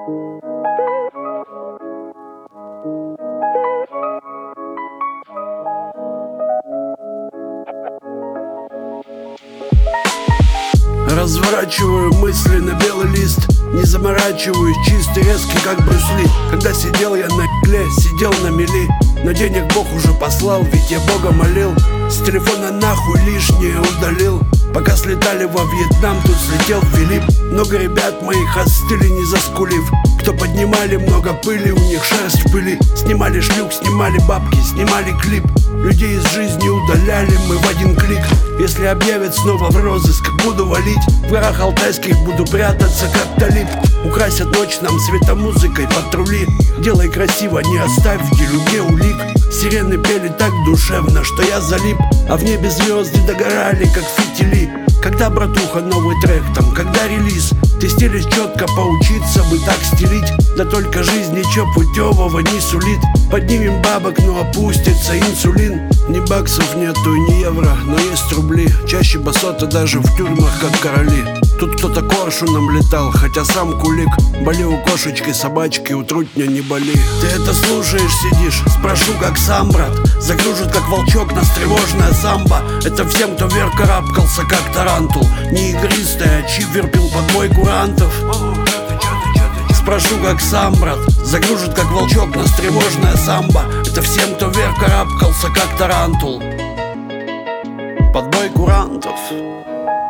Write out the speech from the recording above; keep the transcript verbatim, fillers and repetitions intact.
Разворачиваю мысли на белый лист, не заморачиваюсь, чистый, резкий, как Брюс Ли. Когда сидел я на игле, сидел на мели, но денег Бог уже послал, ведь я Бога молил. С телефона нахуй лишнее удалил. Пока слетали во Вьетнам, тут слетел Филипп. Много ребят моих остыли, не заскулив. Кто поднимали много пыли, у них шерсть в пыли. Снимали шлюх, снимали бабки, снимали клип. Людей из жизни удаляли мы в один клик. Если объявят снова в розыск, буду валить. В горах алтайских буду прятаться, как талиб. Украсят ночь нам светомузыкой патрули. Делай красиво, не оставь в делюге улик. Сирены пели так душевно, что я залип. А в небе звезды догорали, как фитили. Когда, братуха, новый трек там, когда релиз? Ты стилишь четко, поучиться бы так стилить. Да только жизнь ничего путевого не сулит. Поднимем бабок, но опустится инсулин. Ни баксов нету, ни евро, но есть рубли. Чаще басота даже в тюрьмах, как короли. Тут кто-то коршуном летал, хотя сам кулик. Боли у кошечки, собачки, у трутня не боли. Ты это слушаешь, сидишь, спрошу, как сам, брат. Загружит, как волчок, нас тревожная самба. Это всем, кто вверх карабкался, как тарантул. Не игристая, чивер пил под мой курантов. Спрошу, как сам, брат. Загружит, как волчок, нас тревожная самба. Это всем, кто вверх карабкался, как тарантул. Под бой курантов.